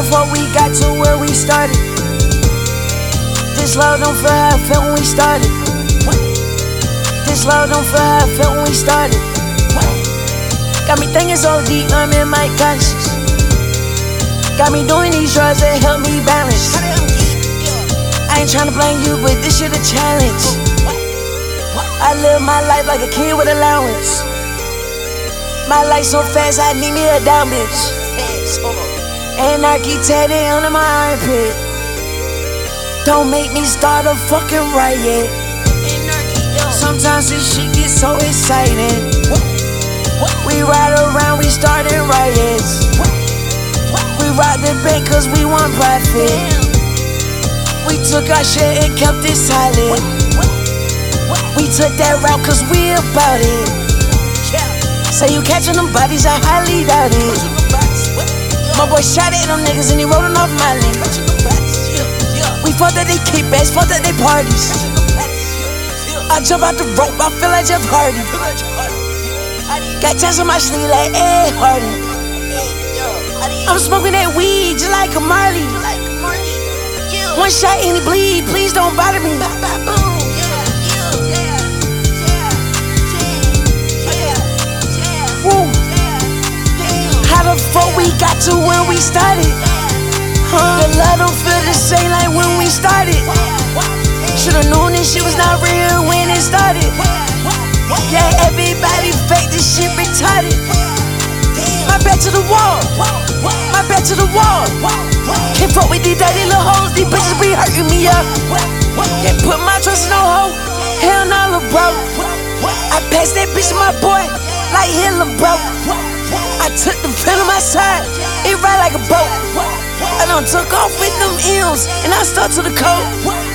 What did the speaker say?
before we got to where we started. This love don't feel how I felt when we started. This love don't feel how I felt when we started. Got me thinking so deep, I'm in my conscience. Got me doing these drugs that help me balance. I ain't tryna blame you, but this shit a challenge. I live my life like a kid with allowance. My life so fast, I need me a down bitch. Anarchy tatted under my armpit. Don't make me start a fucking riot. Sometimes this shit gets so exciting. We ride around, we started riots. We robbed the bank cause we want profit. We took our shit and kept it silent. We took that route cause we about it. Say you catching them bodies, I highly doubt it. My boy shot at them niggas and he rolling off my lane. We fought that they kickbacks, fought that they parties. I jump out the rope, I feel like Jeff Hardy. Got tats on my sleeve like Ed Hardy. I'm smoking that weed just like a Marley. One shot and he bleed, please don't bother me. Woo. How the fuck we got to where we started? The love don't feel the same like when we started. Should've known this shit was not real when it started. Yeah, everybody fake, this shit retarded. My back to the wall, my back to the wall. Can't fuck with these dirty little hoes, these bitches be hurting me up. Can't put my trust in no hoe, hell no, little bro. I passed that bitch to my boy, like Hitler, bro. I took the pen on my side, it ride like a boat. I done took off with them M's, and I stuck to the code.